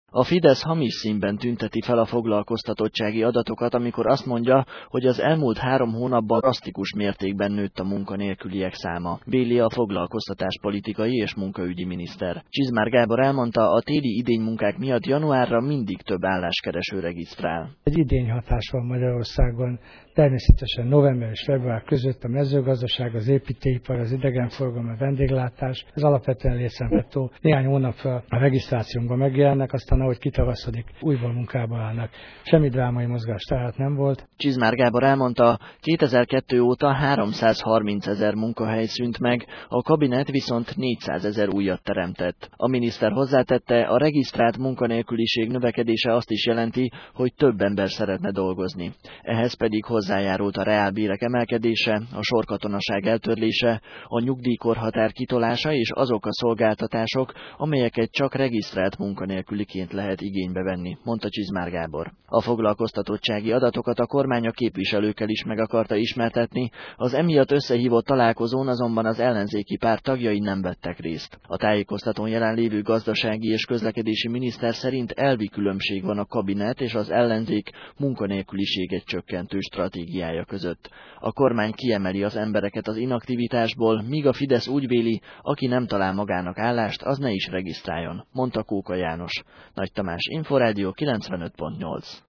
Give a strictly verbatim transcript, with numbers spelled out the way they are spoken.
A Fidesz hamis színben tünteti fel a foglalkoztatottsági adatokat, amikor azt mondja, hogy az elmúlt három hónapban drasztikus mértékben nőtt a munkanélküliek száma, véli a foglalkoztatáspolitikai és munkaügyi miniszter. Csizmár Gábor elmondta, a téli idénymunkák miatt januárra mindig több álláskereső regisztrál. Egy idényhatás van Magyarországon, természetesen november és február között a mezőgazdaság, az építőipar, az idegenforgalom, a vendéglátás, ez alapvetően létszámvető. Néhány hónapra a regisztrációnkban megjelennek, aztán ahogy kitavaszodik, újból munkába állnak. Semmi drámai mozgás tehát nem volt. Csizmár Gábor elmondta, kétezer-kettő óta háromszázharmincezer munkahely szűnt meg, a kabinet viszont négyszázezer újat teremtett. A miniszter hozzátette, a regisztrált munkanélküliség növekedése azt is jelenti, hogy több ember szeretne dolgozni. Ehhez pedig hozzájárult a reálbérek emelkedése, a sorkatonaság eltörlése, a nyugdíjkorhatár kitolása és azok a szolgáltatások, amelyeket csak regisztrált munkanélküliként lehet igénybe venni, mondta Csizmár Gábor. A foglalkoztatottsági adatokat a kormány a képviselőkkel is meg akarta ismertetni, az emiatt összehívott találkozón azonban az ellenzéki párt tagjai nem vettek részt. A tájékoztatón jelenlévő gazdasági és közlekedési miniszter szerint elvi különbség van a kabinet és az ellenzék munkanélküliséget csökkentő stratégiája között. A kormány kiemeli az embereket az inaktivitásból, míg a Fidesz úgy véli, aki nem talál magának állást, az ne is regisztráljon, mondta Kóka János. Nagy Tamás, Inforádió kilencvenöt pont nyolc.